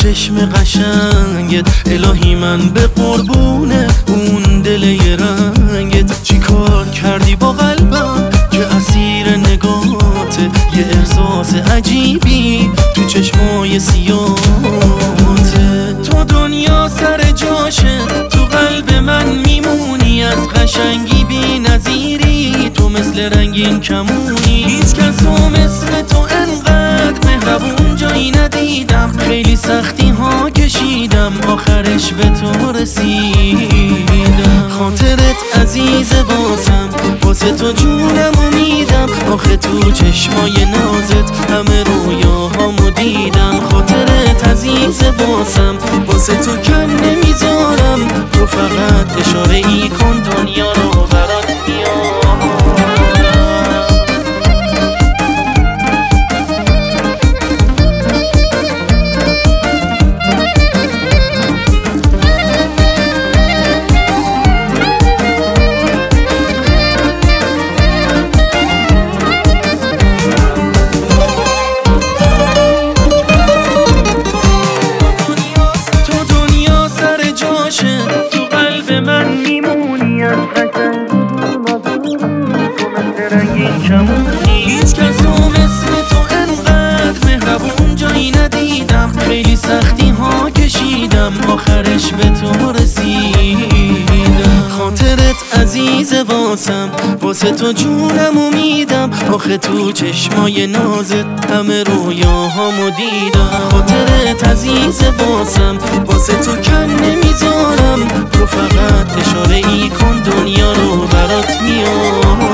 چشم قشنگت، الهی من به قربونه اون دل رنگت. چی کار کردی با قلبم که اسیر نگاته، یه احساس عجیبی تو چشمای سیاهته. تو دنیا سر جاشه، تو قلب من میمونی، از قشنگی بی نظیری، تو مثل رنگین کمونی. هیچ کسو مثل تو انقدر مهربون جایی ندیدم، خیلی سختی ها کشیدم آخرش به تو رسیدم. خاطرت عزیز واسم، واسه تو جونمو میدم، آخه تو چشمای نازت همه رویاهامو دیدم. خاطرت عزیز واسم، واسه تو کم نمیذارم، تو فقط اشاره ای کن دنیا رو برات میارم. تو قلب من میمونی، از قشنگی تو مثل رنگین کمونی. هیچ کسو مثل تو انقدر مهربون جایی ندیدم، خیلی سختی ها کشیدم آخرش به تو رسیدم. خاطرت عزیز واسم، واسه تو جونمو میدم، آخه تو چشمای نازت همه رویاهامو دیدم. خاطرت عزیز واسم، واسه تو کم نمیذارم، تو فقط اشاره ای کن دنیا رو برات میارم.